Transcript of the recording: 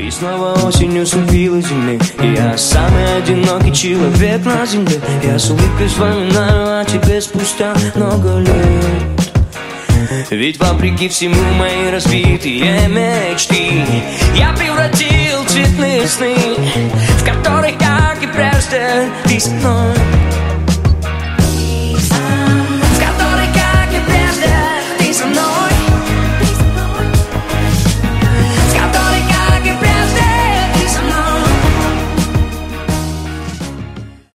И снова осень уступила земле, и я самый одинокий человек на земле. Я с улыбкой вспоминаю о тебе спустя много лет. Ведь вопреки всему мои разбитые мечты я превратил в цветные сны, в которых, как и прежде, ты со мной.